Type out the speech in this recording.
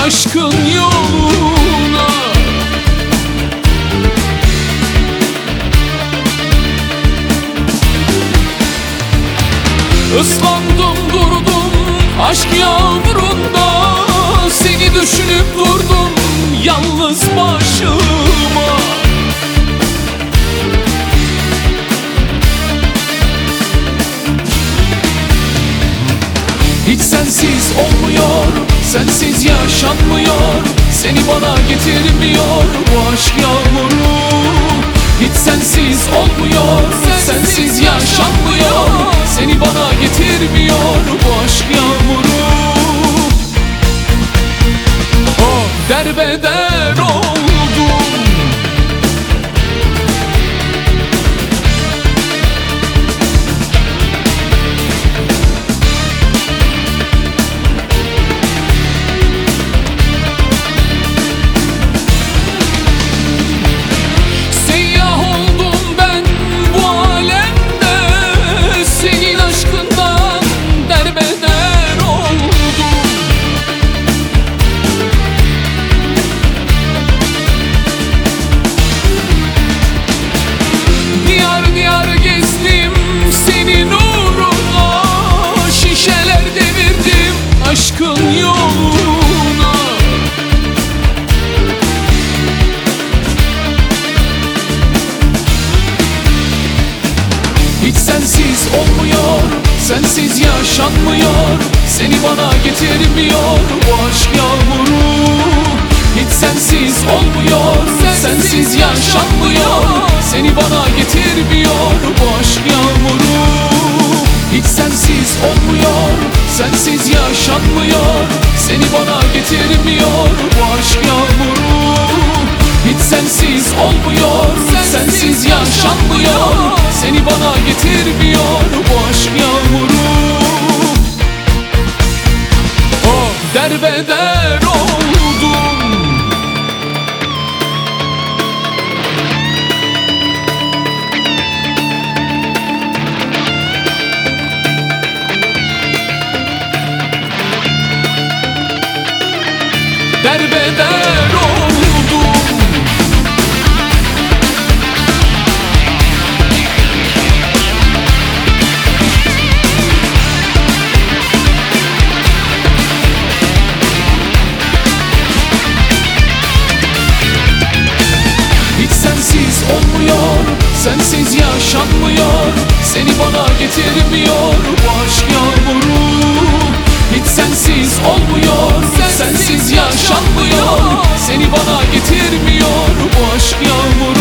aşkın yoluna. Islandım durdum aşk yağmurunda, seni düşünüp durdum yalnız başıma. Hiç sensiz olmuyor, sensiz yaşanmıyor, seni bana getirmiyor bu aşk yağmuru. Hiç sensiz olmuyor, sensiz yaşanmıyor, seni bana getirmiyor bu aşk yağmuru. Oh, derbeder oldum. Aşkın yoluna. Hiç sensiz olmuyor, sensiz yaşanmıyor, seni bana getirmiyor bu aşk yağmuru. Hiç sensiz olmuyor, sensiz yaşanmıyor, seni bana getirmiyor bu aşk yağmuru. Hiç sensiz olmuyor, sensiz yaşanmıyor, seni bana getirmiyor bu aşk yağmuru. Hiç sensiz olmuyor, sensiz yaşanmıyor, seni bana getirmiyor bu aşk yağmuru. Oh, derbeder oldum. Derbeder oldum. Hiç sensiz olmuyor, sensiz yaşanmıyor, seni bana getirmiyor bu aşk yağmuru. Hiç sensiz olmuyor, sensiz yaşanmıyor, seni bana getirmiyor bu aşk yağmuru.